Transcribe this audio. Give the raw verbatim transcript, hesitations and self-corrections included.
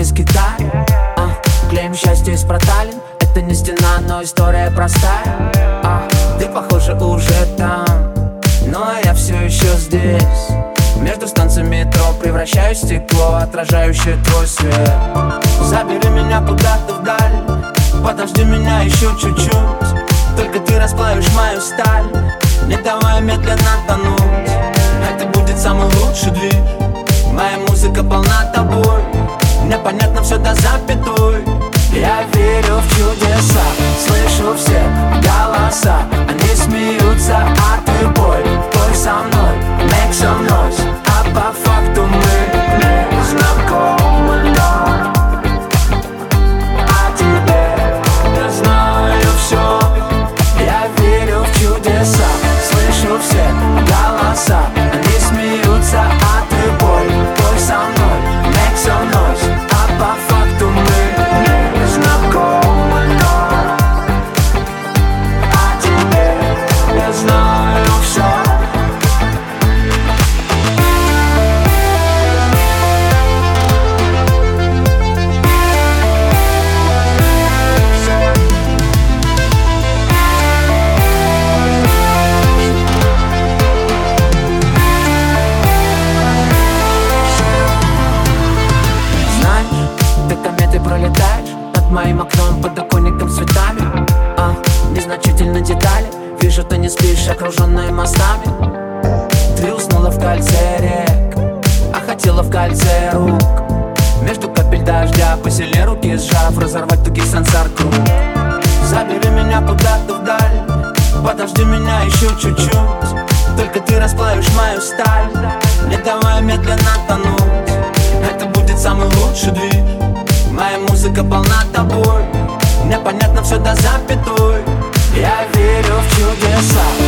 из Китая. а, Клеим счастье из проталин. Это не стена, но история простая. а, Ты, похоже, уже там, но я все еще здесь. Между станциями метро превращаюсь в стекло, отражающее твой свет. Забери меня куда-то вдаль, подожди меня еще чуть-чуть. Только ты расплавишь мою сталь, не давай медленно тонуть. Это будет самый лучший двиг. Моя музыка полна тобой, мне понятно все до запятой. Я верю в чудеса, слышу все голоса. Они смеются, а ты бой. Пой со мной, make some noise. А по факту мы не знакомы, но о тебе я знаю все. Я верю в чудеса, слышу все голоса. Они смеются, а ты бой. Пой со мной, make some noise. А по факту мы не знакомы, но о тебе я знаю все. Пролетаешь над моим окном, подоконником с цветами. а, Незначительно детали. Вижу, ты не спишь, окруженная мостами. Ты уснула в кольце рек, а хотела в кольце рук. Между капель дождя по селе руки сжав, разорвать тугих сансар круг. Забери меня куда-то вдаль, подожди меня еще чуть-чуть. Только ты расплавишь мою сталь, не давай медленно тонуть. Это будет самый лучший двиг. Моя музыка полна тобой, мне понятно все до запятой. Я верю в чудеса,